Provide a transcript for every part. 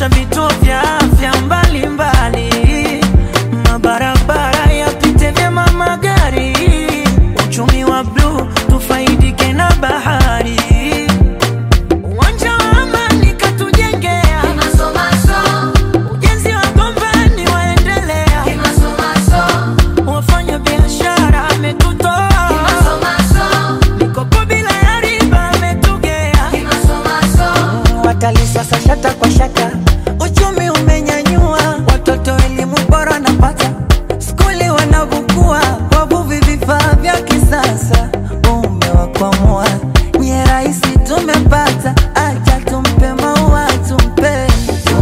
kuboresha vituo vya afya mbalimbali, mabarabara yapite vyema magari, uchumi wa blue tufaidike na bahari, uwanja wa Amani katujengea, ujenzi wa Gombani waendelea, wafanya biashara ametutoa, mikopo bila ya riba ametugea, watalii sasa shata kwa shata, uchumi umenyanyua, watoto elimu bora napata, skuli wanavukua, wavuvi vifaa vya kisasa, umewakwamua, nye raisi tumepata, acha tumpe maua, tumpeni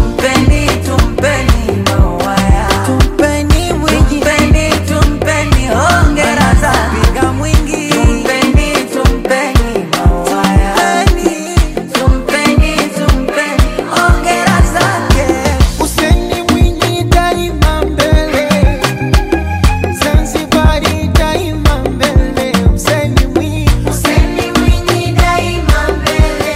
maua ya, tumpeni Mwinyi, tumpeni hongera za piga mwingi, tumpeni maua ya, tumpeni hongera zake. Hussein Mwinyi daima mbele, Zanzibari daima mbele. Hussein Mwinyi daima mbele,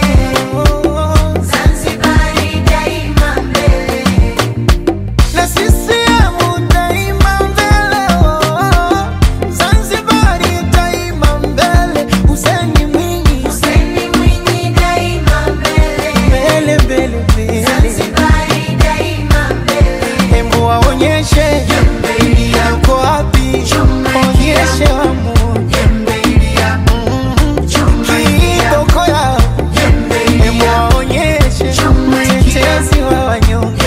Zanzibari daima mbele, na CCM daima mbele, Zanzibari daima mbele. Hussein Mwinyi daima mbele, mbele, Zanzibari daima mbele. Hembu waonyeshe yako wapi, onyeshe wamu kiboko yao, hembu waonyeshe mtetezi wa wanyonge.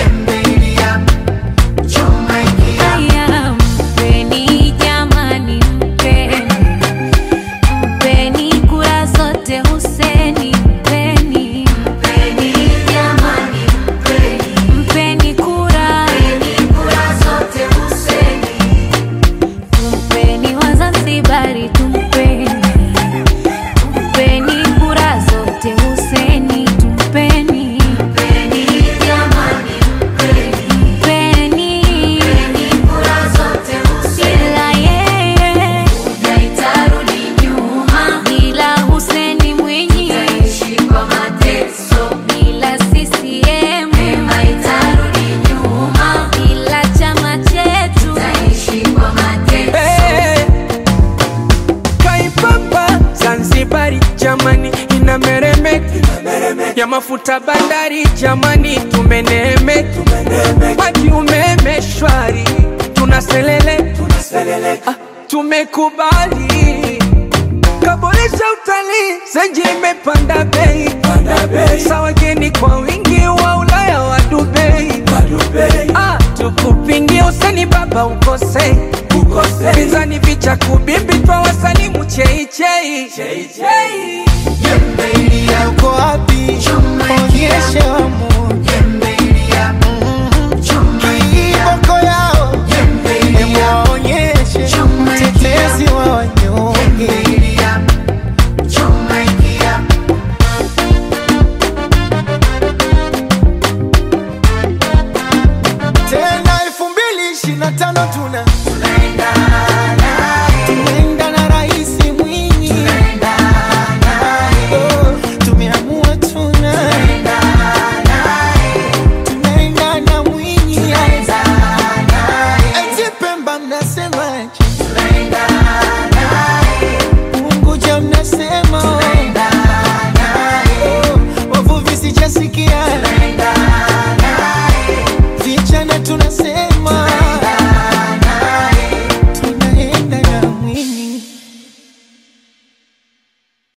Haya, mpeni jamani, mpeni kura zote Hussein, mpeni jamani, mpeni kura zote Hussein, mpeni Wazanzibari, mpeni kura zote Hussein, mpeni jamani, mpeni kura zote Hussein, bila yeye haitarudi nyuma, bila Hussein Mwinyi tutaishi kwa mateso, bila CCM haitarudi nyuma, bila chama chetu tutaishi kwa mateso. Kaipapa Zanzibari jamani inameremeka, ya mafuta bandari jamani tumeneemeka, maji umeme shwari tunaselele, tumekubali, kaboresha utalii, Zenji imepanda bei, sawa geni kwa wingi wa Ulaya wa Dubai, tukupingi Hussein baba ukose, pinzani vicha kubimbi twa wasalimu chei Yako wapi, onyeshe wamu